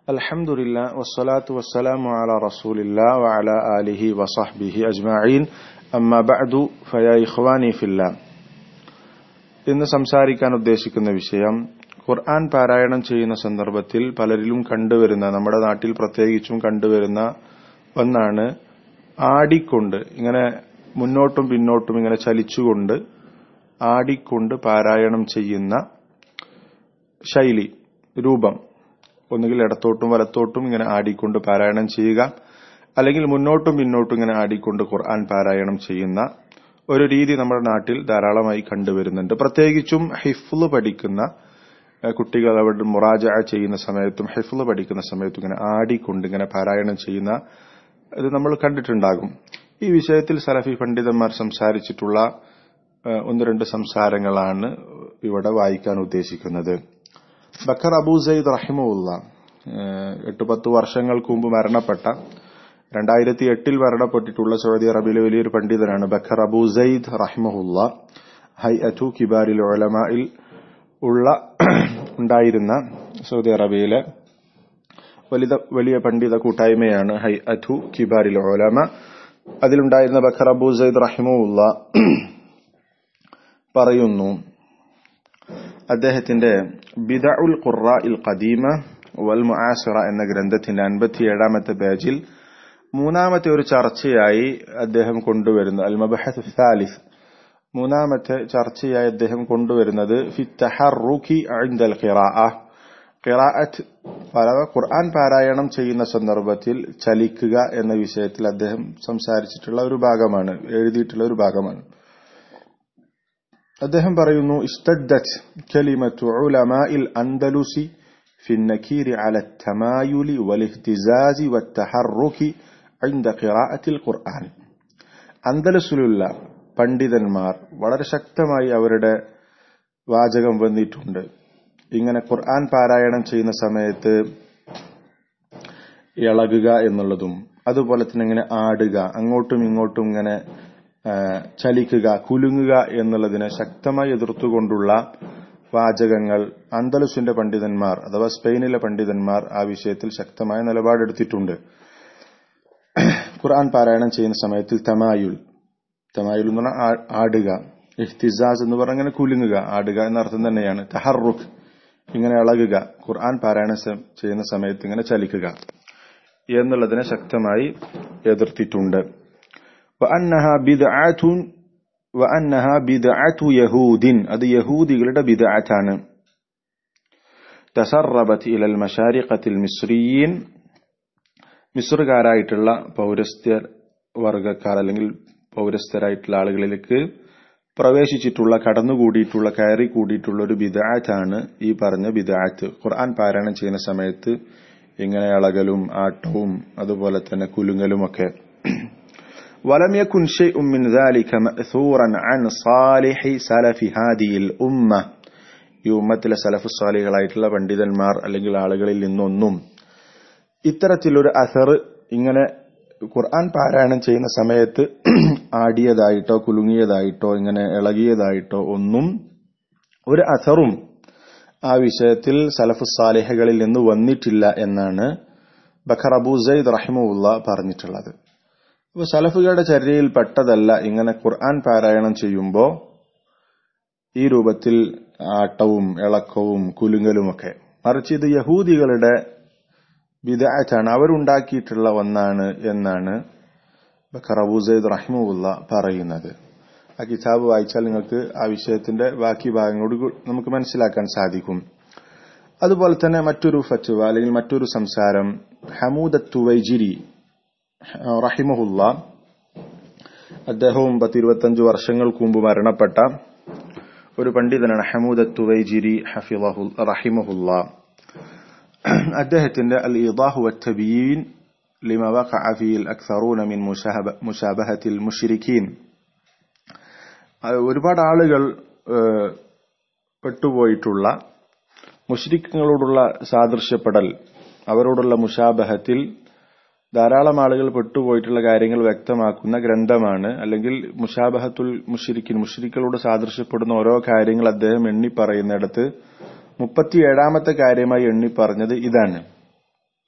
Alhamdulillah wassalatu wassalamu ala rasulillah wa ala alihi wa sahbihi ajma'in. Amma ba'du faya ikhwani fillah. ഇന്ന് സംസാരിക്കാൻ ഉദ്ദേശിക്കുന്ന വിഷയം ഖുർആൻ പാരായണം ചെയ്യുന്ന സന്ദർഭത്തിൽ പലരിലും കണ്ടുവരുന്ന, നമ്മുടെ നാട്ടിൽ പ്രത്യേകിച്ചും കണ്ടുവരുന്ന ഒന്നാണ് ആടിക്കൊണ്ട്, ഇങ്ങനെ മുന്നോട്ടും പിന്നോട്ടും ഇങ്ങനെ ചലിച്ചുകൊണ്ട് ആടിക്കൊണ്ട് പാരായണം ചെയ്യുന്ന ശൈലി, രൂപം. ഒന്നുകിൽ ഇടത്തോട്ടും വലത്തോട്ടും ഇങ്ങനെ ആടിക്കൊണ്ട് പാരായണം ചെയ്യുക, അല്ലെങ്കിൽ മുന്നോട്ടും പിന്നോട്ടും ഇങ്ങനെ ആടിക്കൊണ്ട് ഖുർആൻ പാരായണം ചെയ്യുന്ന ഒരു രീതി നമ്മുടെ നാട്ടിൽ ധാരാളമായി കണ്ടുവരുന്നുണ്ട്. പ്രത്യേകിച്ചും ഹിഫ്ള് പഠിക്കുന്ന കുട്ടികൾ അവരുടെ മുറാജഅ ചെയ്യുന്ന സമയത്തും ഹിഫ്ള് പഠിക്കുന്ന സമയത്തും ഇങ്ങനെ ആടിക്കൊണ്ട് ഇങ്ങനെ പാരായണം ചെയ്യുന്ന ഇത് നമ്മൾ കണ്ടിട്ടുണ്ടാകും. ഈ വിഷയത്തിൽ സലഫി പണ്ഡിതന്മാർ സംസാരിച്ചിട്ടുള്ള ഒന്ന് രണ്ട് സംസാരങ്ങളാണ് ഇവിടെ വായിക്കാൻ ഉദ്ദേശിക്കുന്നത്. ബക്കർ അബൂ സയ്യിദ് റഹിമഹുല്ല 8-10 വർഷങ്ങൾക്ക് മുമ്പ് മരണപ്പെട്ട, 2008 മരണപ്പെട്ടിട്ടുള്ള സൗദി അറേബ്യയിലെ വലിയൊരു പണ്ഡിതനാണ് ബക്കർ അബൂ സയ്യിദ് റഹിമഹുല്ല. ഹൈഅത്തു കിബാരിൽ ഉലമായിൽ ഉണ്ടായിരുന്ന സൗദി അറേബ്യയിലെ വലിയ പണ്ഡിത കൂട്ടായ്മയാണ് ഹൈഅത്തു കിബാരിൽ ഉലമ. അതിലുണ്ടായിരുന്ന ബക്കർ അബൂ സയ്യിദ് റഹിമഹുല്ല പറയുന്നു, അദ്ദേഹത്തിന്റെ ബിദഉൽ ഖുറാഇൽ ഖദീമ വൽ മുആസിറ എന്ന ഗ്രന്ഥത്തിന്റെ 57ാമത്തെ പേജിൽ മൂന്നാമത്തെ ഒരു ചർച്ചയായി അദ്ദേഹം കൊണ്ടുവരുന്നു, അൽ മബഹസ് സാലിസ്, മൂന്നാമത്തെ ചർച്ചയായി അദ്ദേഹം കൊണ്ടുവരുന്നത് ഫി തഹറുകി ഇൻദൽ ഖിറാഅത്ത്, ഖുർആൻ പാരായണം ചെയ്യുന്ന സന്ദർഭത്തിൽ ചലിക്കുക എന്ന വിഷയത്തിൽ അദ്ദേഹം സംസാരിച്ചിട്ടുള്ള ഒരു ഭാഗമാണ്, എഴുതിയിട്ടുള്ള ഒരു ഭാഗമാണ്. അദ്ദേഹം പറയുന്നു, ഇസ്തദ്ദത് കലിമത്തു ഉലമാഇൽ അൻദലുസി ഫി النكير على التمايل والاهتزاز والتحرك عند قراءة القرآن. അൻദലസിലുള്ള പണ്ഡിതന്മാർ വളരെ ശക്തമായി അവരുടെ വാചകം വന്നിട്ടുണ്ട്. ഇങ്ങനെ ഖുർആൻ പാരായണം ചെയ്യുന്ന സമയത്ത് ഇളകുക എന്നുള്ളതും അതുപോലെ തന്നെ ഇങ്ങനെ ആടുക, അങ്ങോട്ടും ഇങ്ങോട്ടും ഇങ്ങനെ ചലിക്കുക, കുലുങ്ങുക എന്നുള്ളതിനെ ശക്തമായി എതിർത്തുകൊണ്ടുള്ള വാചകങ്ങൾ അന്തലസിന്റെ പണ്ഡിതന്മാർ അഥവാ സ്പെയിനിലെ പണ്ഡിതന്മാർ ആ വിഷയത്തിൽ ശക്തമായ നിലപാടെടുത്തിട്ടുണ്ട്. ഖുർആൻ പാരായണം ചെയ്യുന്ന സമയത്തിൽ തമായുൽ എന്ന് പറഞ്ഞാൽ ആടുക, ഇഹ്തിസാസ് എന്ന് പറഞ്ഞാൽ ഇങ്ങനെ കുലുങ്ങുക, ആടുക എന്ന അർത്ഥം തന്നെയാണ്. തഹറുക് ഇങ്ങനെ ഇളകുക, ഖുർആൻ പാരായണം ചെയ്യുന്ന സമയത്ത് ഇങ്ങനെ ചലിക്കുക എന്നുള്ളതിനെ ശക്തമായി എതിർത്തിട്ടുണ്ട്. وأنها بدعة يهود, അത് യഹൂദികളുടെ ബിദ്അത്താണ്. تسربت إلى المشارقة المصريين, മിസ്റുകാരായിട്ടുള്ള പൗരസ്ത്യ വർഗക്കാർ അല്ലെങ്കിൽ പൗരസ്ത്യരായിട്ടുള്ള ആളുകളിലേക്ക് പ്രവേശിച്ചിട്ടുള്ള, കടന്നുകൂടിയിട്ടുള്ള, കയറി കൂടിയിട്ടുള്ള ഒരു ബിദ്അത്താണ് ഈ പറഞ്ഞ ബിദ്അത്ത്. ഖുർആൻ പാരായണം ചെയ്യുന്ന സമയത്ത് ഇങ്ങനെ ഇളകലും ആട്ടവും അതുപോലെ തന്നെ കുലുങ്ങലും ഒക്കെ. ولم يكن شيء من ذلك مأثورا عن صالح سلف هذه الأمة, ഈ ഉമ്മത്തിലെ സലഫ് സാലിഹുകളായിട്ടുള്ള പണ്ഡിതന്മാർ അല്ലെങ്കിൽ ആളുകളിൽ നിന്നൊന്നും ഇത്തരത്തിലൊരു അസർ, ഇങ്ങനെ ഖുർആൻ പാരായണം ചെയ്യുന്ന സമയത്ത് ആടിയതായിട്ടോ കുലുങ്ങിയതായിട്ടോ ഇങ്ങനെ ഇളകിയതായിട്ടോ ഒന്നും ഒരു അസറും ആ വിഷയത്തിൽ സലഫ് സാലിഹുകളിൽ നിന്ന് വന്നിട്ടില്ല എന്നാണ് ബക്കർ അബൂ സയ്യിദ് റഹിമഹുല്ല പറഞ്ഞിട്ടുള്ളത്. അപ്പൊ സലഫുകളുടെ ചര്യയിൽ പെട്ടതല്ല ഇങ്ങനെ ഖുർആൻ പാരായണം ചെയ്യുമ്പോൾ ഈ രൂപത്തിൽ ആട്ടവും ഇളക്കവും കുലുങ്ങലുമൊക്കെ. മറിച്ച് ഇത് യഹൂദികളുടെ ബിദ്അത്താണ്, അവരുണ്ടാക്കിയിട്ടുള്ള ഒന്നാണ് എന്നാണ് ബക്കർ അബൂ സയ്യിദ് റഹിമഹുല്ല പറയുന്നത്. ആ കിതാബ് വായിച്ചാൽ നിങ്ങൾക്ക് ആ വിഷയത്തിന്റെ ബാക്കി ഭാഗങ്ങളോട് നമുക്ക് മനസ്സിലാക്കാൻ സാധിക്കും. അതുപോലെ തന്നെ മറ്റൊരു ഫത്വ അല്ലെങ്കിൽ മറ്റൊരു സംസാരം ഹമൂദ് അത്തുവൈജിരി റഹിമഹുല്ല, അദ്ദേഹവും 10-25 വർഷങ്ങൾക്ക് മുമ്പ് മരണപ്പെട്ട ഒരു പണ്ഡിതനാണ് ഹമൂദ് അത്തുവൈജിരി റഹിമഹുല്ല. അദ്ദേഹത്തിന്റെ അൽ ഇദാഹ് വത്തബീൻ ലിമാ വഖഅ ഫീൽ അക്സറൂന മിൻ മുശാബഹത്തിൽ മുശ്രിക്കീൻ, ഒരുപാട് ആളുകൾ പെട്ടുപോയിട്ടുള്ള മുശ്രിക്കുകളോടുള്ള സാദൃശ്യപ്പെടൽ, അവരോടുള്ള മുശാബഹത്തിൽ ധാരാളം ആളുകൾ പെട്ടുപോയിട്ടുള്ള കാര്യങ്ങൾ വ്യക്തമാക്കുന്ന ഗ്രന്ഥമാണ്. അല്ലെങ്കിൽ മുശാബഹത്തുൽ മുശ്രിക്കുകളോട് സാദൃശ്യപ്പെടുന്ന ഓരോ കാര്യങ്ങൾ അദ്ദേഹം എണ്ണി പറയുന്നിടത്ത് 37ാമത്തെ കാര്യമായി എണ്ണി പറഞ്ഞത് ഇതാണ്.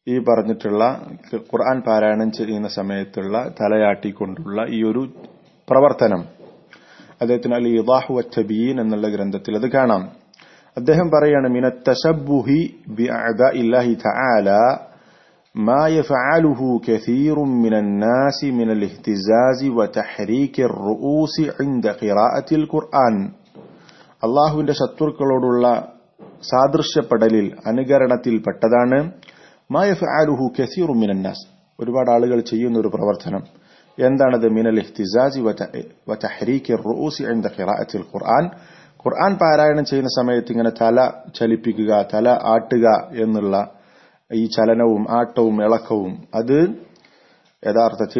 ഈ പറഞ്ഞിട്ടുള്ള ഖുർആൻ പാരായണം ചെയ്യുന്ന സമയത്തുള്ള തലയാട്ടിക്കൊണ്ടുള്ള ഈ ഒരു പ്രവർത്തനം അദ്ദേഹത്തിന് അൽ ഇദാഹു വത്തബീൻ എന്നുള്ള ഗ്രന്ഥത്തിൽ അത് കാണാം. അദ്ദേഹം പറയാണ് മിനത്ത് തശബ്ബുഹി ബിഅഅദാഇല്ലാഹി തആല മാ യഫഅലുഹു കസീറുൻ മിനൻ നാസി മിനൽ ഇഹ്തിസാസി വതഹ്രീകിർ റൂസി ഇൻദ ഖിറാഅത്തിൽ ഖുർആൻ. അല്ലാഹുവിന്റെ ശത്രുക്കളോടുള്ള സാദൃശ്യപ്പെടലിൽ അനുകരണത്തിൽപ്പെട്ടതാണ് മാ യഫഅലുഹു കസീറുൻ മിനൻ നാസ്, ഒരുപാട് ആളുകൾ ചെയ്യുന്ന ഒരു പ്രവർത്തനം. എന്താണത്? മിനൽ ഇഹ്തിസാസി വതഹ്രീകിർ റൂസി ഇൻദ ഖിറാഅത്തിൽ ഖുർആൻ. ഖുർആൻ പാരായണം ചെയ്യുന്ന സമയത്ത് ഇങ്ങനെ തല ചലിപ്പിക്കുക, തല ആട്ടുക എന്നുള്ള ഈ ചലനവും ആട്ടവും ഇളക്കവും അത് യഥാർത്ഥത്തിൽ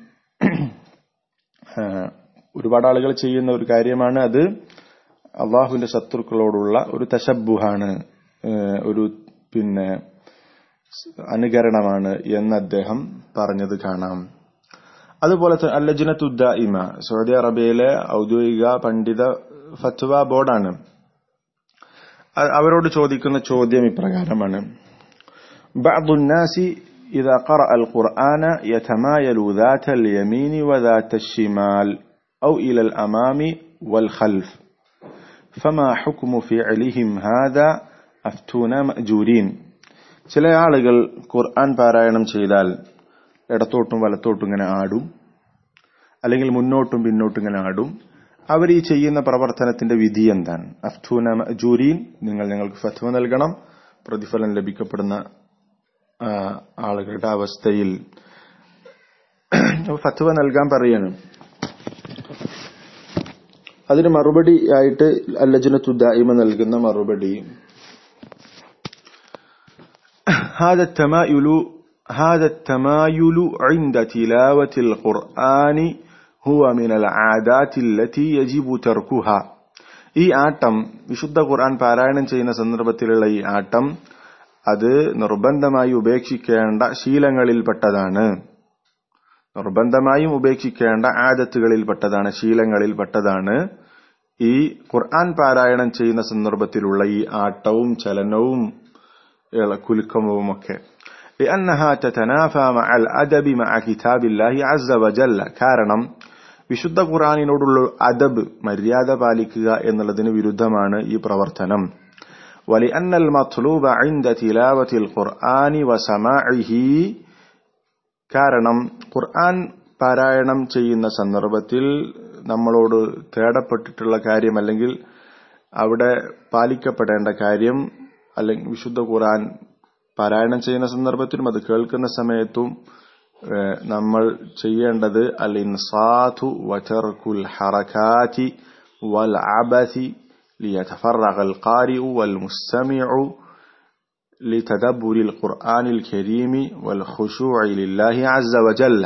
ഒരുപാട് ആളുകൾ ചെയ്യുന്ന ഒരു കാര്യമാണ്. അത് അള്ളാഹുവിന്റെ ശത്രുക്കളോടുള്ള ഒരു തശബ്ബുഹാണ്, ഒരു അനുകരണമാണ് എന്ന് അദ്ദേഹം പറഞ്ഞത് കാണാം. അതുപോലെ അൽ-ലജ്നത്തു ദായിമ സൗദി അറേബ്യയിലെ ഔദ്യോഗിക പണ്ഡിത ഫത്വ ബോർഡാണ്. അവരോട് ചോദിക്കുന്ന ചോദ്യം ഇപ്രകാരമാണ്: بعض الناس إذا قرأ القرآن يتمايل ذات اليمين وذات الشمال أو إلى الأمام والخلف فما حكم فعلهم هذا أفتونا مأجورين. ചില ആളുകൾ ഖുർആൻ പാരായണം ചെയ്താൽ ഇടത്തോട്ടും വലത്തോട്ടും ഇങ്ങനെ ആടും, അല്ലെങ്കിൽ മുന്നോട്ടും പിന്നോട്ടും ഇങ്ങനെ ആടും. അവർ ഈ ചെയ്യുന്ന പ്രവർത്തനത്തിന്റെ വിധി എന്താണ്? അഫ്തൂന മഅജൂരീൻ, നിങ്ങൾ ഞങ്ങൾക്ക് ഫത്വ നൽകണം, പ്രതിഫലം ലഭിക്കപ്പെടുന്ന ആളുകളുടെ അവസ്ഥയിൽ ഫത്വ നൽകാൻ പറയാണ്. അതിന് മറുപടി ആയിട്ട് അൽ-ലജ്നത്തു ദായിമ നൽകുന്ന മറുപടി هذا التمايل عند تلاوة القرآن هو من العادات التي يجب تركها. ഈ ആട്ടം, വിശുദ്ധ ഖുർആൻ പാരായണം ചെയ്യുന്ന സന്ദർഭത്തിലുള്ള ഈ ആട്ടം, അത് നിർബന്ധമായി ഉപേക്ഷിക്കേണ്ട ശീലങ്ങളിൽപ്പെട്ടതാണ്. നിർബന്ധമായും ഉപേക്ഷിക്കേണ്ട ആദത്തുകളിൽപ്പെട്ടതാണ്, ശീലങ്ങളിൽപ്പെട്ടതാണ് ഈ ഖുർആൻ പാരായണം ചെയ്യുന്ന സന്ദർഭത്തിലുള്ള ഈ ആട്ടവും ചലനവും കുലുക്കവുമൊക്കെ. لأنها تتنافى مع الأدب مع كتاب الله عز وجل. കാരണം വിശുദ്ധ ഖുർആനിനോടുള്ള അദബ്, മര്യാദ പാലിക്കുക എന്നുള്ളതിന് വിരുദ്ധമാണ് ഈ പ്രവർത്തനം. ولأن المطلوب عند تلاوة القرآن وسماعه. കാരണം ഖുർആൻ പാരായണം ചെയ്യുന്ന സന്ദർഭത്തിൽ നമ്മളോട് തേടപ്പെട്ടിട്ടുള്ള കാര്യം, അല്ലെങ്കിൽ അവിടെ പാലിക്കപ്പെടേണ്ട കാര്യം, അല്ലെങ്കിൽ വിശുദ്ധ ഖുർആൻ പാരായണം ചെയ്യുന്ന സന്ദർഭത്തിലും അത് കേൾക്കുന്ന സമയത്തും നമ്മൾ ചെയ്യേണ്ടത് അൽ-ഇൻസാതു വതർകുൽ ഹറകാതി വൽ അബസി ലിയതഫറഗ അൽ-ഖാരിഉ വൽ മുസ്തമിഉ ലിതദബ്ബുരിൽ ഖുർആനിൽ കരീമി വൽ ഖുശൂഇ ലില്ലാഹി അസ്സ വജല്ല.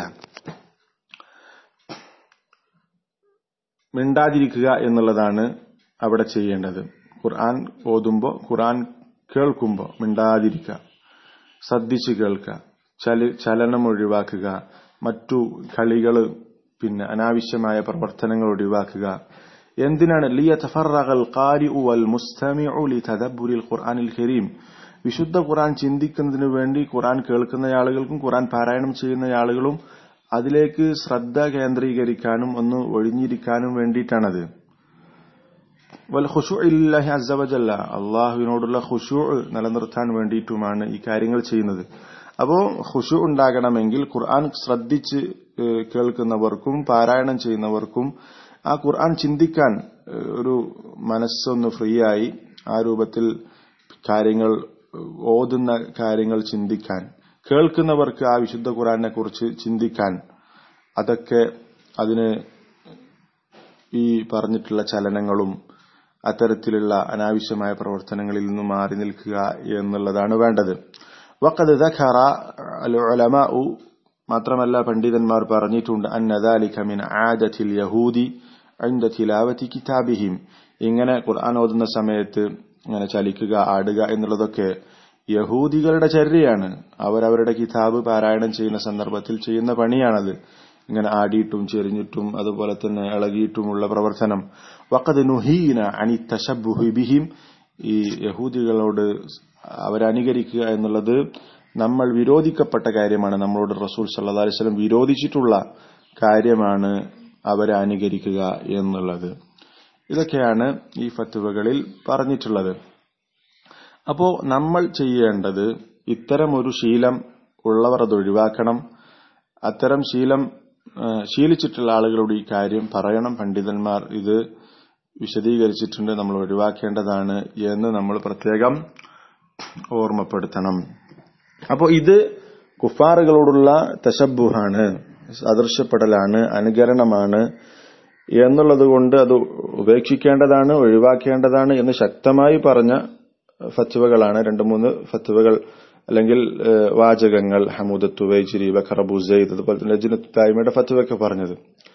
മിണ്ടാതിരിക്കുക എന്നുള്ളതാണ് അവിടെ ചെയ്യേണ്ടത്. ഖുർആൻ ഓതുമ്പോൾ, ഖുർആൻ കേൾക്കുമ്പോൾ മിണ്ടാതിരിക്കുക, ശ്രദ്ധിച്ചു കേൾക്കുക, ചലനം ഒഴിവാക്കുക, മറ്റു കളികൾ, അനാവശ്യമായ പ്രവർത്തനങ്ങൾ ഒഴിവാക്കുക. എന്തിനാണ്? ലിയതഫറഗൽ ഖാരിഉ വൽ മുസ്തമിഉ ലിതദബ്ബുരിൽ ഖുർആനിൽ കരീം. വിശുദ്ധ ഖുർആൻ ചിന്തിക്കുന്നതിനു വേണ്ടി ഖുർആൻ കേൾക്കുന്ന ആളുകൾക്കും ഖുർആൻ പാരായണം ചെയ്യുന്ന ആളുകളും അതിലേക്ക് ശ്രദ്ധ കേന്ദ്രീകരിക്കാനും ഒന്ന് ഒഴിഞ്ഞിരിക്കാനും വേണ്ടിയിട്ടാണത്. വൽ ഖുശൂഇ ലില്ലാഹി അസ്സ വജല്ല, അല്ലാഹുവിനോടുള്ള ഖുശൂഅ് നിലനിർത്താൻ വേണ്ടിയിട്ടുമാണ് ഈ കാര്യങ്ങൾ ചെയ്യുന്നത്. അപ്പോൾ ഖുശൂഅ് ഉണ്ടാകണമെങ്കിൽ ഖുർആൻ ശ്രദ്ധിച്ച് കേൾക്കുന്നവർക്കും പാരായണം ചെയ്യുന്നവർക്കും ആ ഖുർആൻ ചിന്തിക്കാൻ ഒരു മനസ്സൊന്ന് ഫ്രീ ആയി ആ രൂപത്തിൽ കാര്യങ്ങൾ, ഓതുന്ന കാര്യങ്ങൾ ചിന്തിക്കാൻ, കേൾക്കുന്നവർക്ക് ആ വിശുദ്ധ ഖുർആനെ കുറിച്ച് ചിന്തിക്കാൻ, അതൊക്കെ അതിന് ഈ പറഞ്ഞിട്ടുള്ള ചലനങ്ങളും അത്തരത്തിലുള്ള അനാവശ്യമായ പ്രവർത്തനങ്ങളിൽ നിന്നും മാറി നിൽക്കുക എന്നുള്ളതാണ് വേണ്ടത്. വഖദ് ദഖറ അൽ-ഉലമാഉ, മാത്രമല്ല പണ്ഡിതന്മാർ പറഞ്ഞിട്ടുണ്ട്, അന്ന ദാലിക മിൻ ആദത്തിൽ യഹൂദി ഇൻദ തിലാവതി കിതാബിഹിം. ഇങ്ങനെ ഖുർആൻ ഓതുന്ന സമയത്ത് ഇങ്ങനെ ചലിക്കുക, ആടുക എന്നുള്ളതൊക്കെ യഹൂദികളുടെ ചര്യയാണ്. അവരവരുടെ കിതാബ് പാരായണം ചെയ്യുന്ന സന്ദർഭത്തിൽ ചെയ്യുന്ന പണിയാണത്. ഇങ്ങനെ ആടിയിട്ടും ചെരിഞ്ഞിട്ടും അതുപോലെ തന്നെ ഇളകിയിട്ടുമുള്ള പ്രവർത്തനം. വഖദ് നുഹീന അനി തശബ്ബുഹി ബിഹിം. ഈ യഹൂദികളോട് അവരനുകരിക്കുക എന്നുള്ളത് നമ്മൾ വിരോധിക്കപ്പെട്ട കാര്യമാണ്, നമ്മളോട് റസൂൽ സല്ലല്ലാഹു അലൈഹി വസല്ലം വിരോധിച്ചിട്ടുള്ള കാര്യമാണ് അവരെ അനുകരിക്കുക എന്നുള്ളത്. ഇതൊക്കെയാണ് ഈ ഫത്വകളിൽ പറഞ്ഞിട്ടുള്ളത്. അപ്പോ നമ്മൾ ചെയ്യേണ്ടത് ഇത്തരമൊരു ശീലം ഉള്ളവർ അത് ഒഴിവാക്കണം. അത്തരം ശീലം ശീലിച്ചിട്ടുള്ള ആളുകളോട് ഈ കാര്യം പറയണം. പണ്ഡിതന്മാർ ഇത് വിശദീകരിച്ചിട്ടുണ്ട്, നമ്മൾ ഒഴിവാക്കേണ്ടതാണ് എന്ന് നമ്മൾ പ്രത്യേകം ഓർമ്മപ്പെടുത്തണം. അപ്പോൾ ഇത് കുഫാറുകളോടുള്ള തശബ്ബുഹാണ്, സദൃശ്യപ്പെടലാണ്, അനുകരണമാണ് എന്നുള്ളത് കൊണ്ട് അത് ഉപേക്ഷിക്കേണ്ടതാണ്, ഒഴിവാക്കേണ്ടതാണ് എന്ന് ശക്തമായി പറഞ്ഞ ഫത്വകളാണ്. 2-3 ഫത്വകൾ അല്ലെങ്കിൽ വാചകങ്ങൾ ഹമൂദത്ത് വൈജിരി ബക്കർ അബൂ സയ്യിദ് അതുപോലെ തന്നെ ലജ്നത്ത് ദായിമയുടെ ഫത്വയൊക്കെ പറഞ്ഞത്.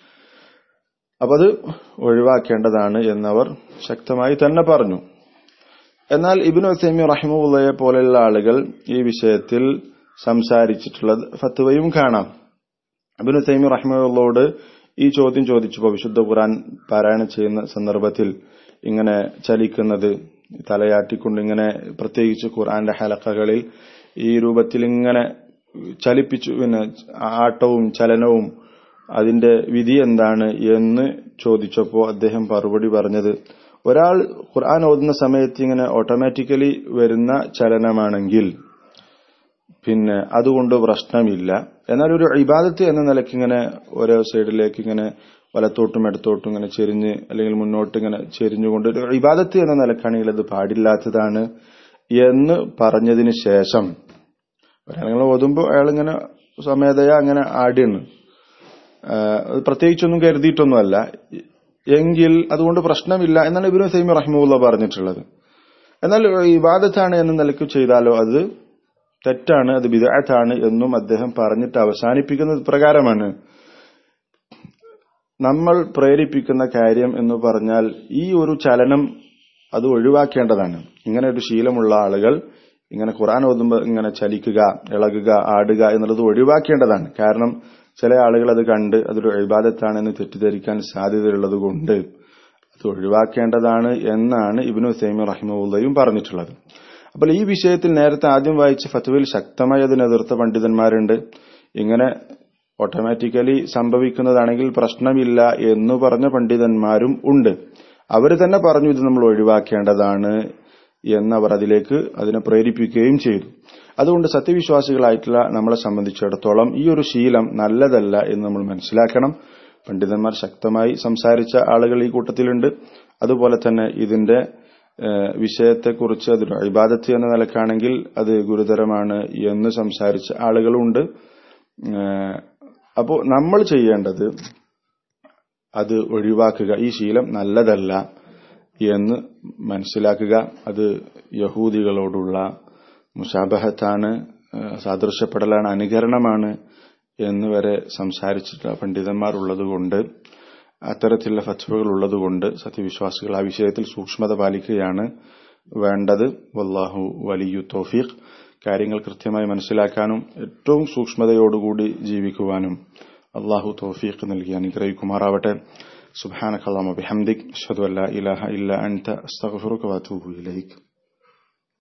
അപ്പൊ അത് ഒഴിവാക്കേണ്ടതാണ് എന്നവർ ശക്തമായി തന്നെ പറഞ്ഞു. എന്നാൽ ഇബ്നു ഉസൈമീൻ റഹിമഹുള്ളയെ പോലെയുള്ള ആളുകൾ ഈ വിഷയത്തിൽ സംസാരിച്ചിട്ടുള്ള ഫത്വയും കാണാം. ഇബ്നു ഉസൈമീൻ റഹിമഹുള്ളയോട് ഈ ചോദ്യം ചോദിച്ചപ്പോൾ വിശുദ്ധ ഖുർആൻ പാരായണം ചെയ്യുന്ന സന്ദർഭത്തിൽ ഇങ്ങനെ ചലിക്കുന്നത്, തലയാട്ടിക്കൊണ്ട് ഇങ്ങനെ, പ്രത്യേകിച്ച് ഖുർആന്റെ ഹലഖകളിൽ ഈ രൂപത്തിൽ ഇങ്ങനെ ചലിപ്പിച്ചു, പിന്നെ ആട്ടവും ചലനവും അതിന്റെ വിധി എന്താണ് എന്ന് ചോദിച്ചപ്പോൾ അദ്ദേഹം മറുപടി പറഞ്ഞത്, ഒരാൾ ഖുർആൻ ഓതുന്ന സമയത്ത് ഇങ്ങനെ ഓട്ടോമാറ്റിക്കലി വരുന്ന ചലനമാണെങ്കിൽ പിന്നെ അതുകൊണ്ട് പ്രശ്നമില്ല. എന്നാൽ ഒരു ഇബാദത്ത് എന്ന നിലയ്ക്ക് ഇങ്ങനെ ഓരോ സൈഡിലേക്ക് ഇങ്ങനെ വലത്തോട്ടും ഇടത്തോട്ടും ഇങ്ങനെ ചെരിഞ്ഞ് അല്ലെങ്കിൽ മുന്നോട്ട് ഇങ്ങനെ ചെരിഞ്ഞുകൊണ്ട് ഒരു ഇബാദത്ത് എന്ന നിലക്കാണെങ്കിൽ അത് പാടില്ലാത്തതാണ് എന്ന് പറഞ്ഞതിന് ശേഷം ഒരാളിങ്ങനെ ഓതുമ്പോൾ അയാളിങ്ങനെ സ്വമേധയാ അങ്ങനെ ആടിയാണ്, പ്രത്യേകിച്ചൊന്നും കരുതിയിട്ടൊന്നുമല്ല എങ്കിൽ അതുകൊണ്ട് പ്രശ്നമില്ല എന്നാണ് ഇബ്നു ഉസൈമീൻ റഹിമഹുല്ലാഹ് പറഞ്ഞിട്ടുള്ളത്. എന്നാൽ ഇബാദത്താണ് എന്ന നിലയ്ക്ക് ചെയ്താലോ അത് തെറ്റാണ്, അത് ബിദ്അത്താണ് എന്നും അദ്ദേഹം പറഞ്ഞിട്ട് അവസാനിപ്പിക്കുന്നത് പ്രകാരമാണ്. നമ്മൾ പ്രേരിപ്പിക്കുന്ന കാര്യം എന്ന് പറഞ്ഞാൽ ഈ ഒരു ചലനം അത് ഒഴിവാക്കേണ്ടതാണ്. ഇങ്ങനെ ഒരു ശീലമുള്ള ആളുകൾ ഇങ്ങനെ ഖുർആൻ ഓതുമ്പോൾ ഇങ്ങനെ ചലിക്കുക, ഇളകുക, ആടുക എന്നുള്ളത് ഒഴിവാക്കേണ്ടതാണ്. കാരണം ചില ആളുകൾ അത് കണ്ട് അതൊരു ഇബാദത്താണെന്ന് തെറ്റിദ്ധരിക്കാൻ സാധ്യതയുള്ളത് കൊണ്ട് അത് ഒഴിവാക്കേണ്ടതാണ് എന്നാണ് ഇബ്നു ഉസൈമീൻ റഹിമഹുള്ളയും പറഞ്ഞിട്ടുള്ളത്. അപ്പോൾ ഈ വിഷയത്തിൽ നേരത്തെ ആദ്യം വായിച്ച ഫത്വയിൽ ശക്തമായി അതിനെ എതിർത്ത പണ്ഡിതന്മാരുണ്ട്. ഇങ്ങനെ ഓട്ടോമാറ്റിക്കലി സംഭവിക്കുന്നതാണെങ്കിൽ പ്രശ്നമില്ല എന്ന് പറഞ്ഞ പണ്ഡിതന്മാരും ഉണ്ട്. അവർ തന്നെ പറഞ്ഞു ഇത് നമ്മൾ ഒഴിവാക്കേണ്ടതാണ് എന്നവർ അതിനെ പ്രേരിപ്പിക്കുകയും ചെയ്തു. അതുകൊണ്ട് സത്യവിശ്വാസികളായിട്ടുള്ള നമ്മളെ സംബന്ധിച്ചിടത്തോളം ഈ ഒരു ശീലം നല്ലതല്ല എന്ന് നമ്മൾ മനസ്സിലാക്കണം. പണ്ഡിതന്മാർ ശക്തമായി സംസാരിച്ച ആളുകൾ ഈ കൂട്ടത്തിലുണ്ട്. അതുപോലെ തന്നെ ഇതിന്റെ വിഷയത്തെക്കുറിച്ച് അതൊരു ഇബാദത്ത് എന്ന നിലക്കാണെങ്കിൽ അത് ഗുരുതരമാണ് എന്ന് സംസാരിച്ച ആളുകളുണ്ട്. അപ്പോൾ നമ്മൾ ചെയ്യേണ്ടത് അത് ഒഴിവാക്കുക, ഈ ശീലം നല്ലതല്ല എന്ന് മനസ്സിലാക്കുക. അത് യഹൂദികളോടുള്ള മുശാബഹത്താണ്, സാദൃശ്യപ്പെടലാണ്, അനുകരണമാണ് എന്ന് വരെ സംസാരിച്ചിട്ടുള്ള പണ്ഡിതന്മാർ ഉള്ളതുകൊണ്ട്, അത്തരത്തിലുള്ള ഫത്വകൾ ഉള്ളതുകൊണ്ട് സത്യവിശ്വാസികൾ ആ വിഷയത്തിൽ സൂക്ഷ്മത പാലിക്കുകയാണ് വേണ്ടത്. വല്ലാഹു വലിയു തൗഫീഖ്. കാര്യങ്ങൾ കൃത്യമായി മനസ്സിലാക്കാനും ഏറ്റവും സൂക്ഷ്മതയോടുകൂടി ജീവിക്കുവാനും അല്ലാഹു തൗഫീഖ് നൽകി അനുഗ്രഹിക്കുമാറാവട്ടെ. സുബ്ഹാനക അല്ലാഹുമ്മ ബിഹംദിക് അശ്ഹദു അല്ലാ ഇലാഹ ഇല്ല അൻത അസ്തഗ്ഫിറുക വഅതൂബു ഇലൈക്.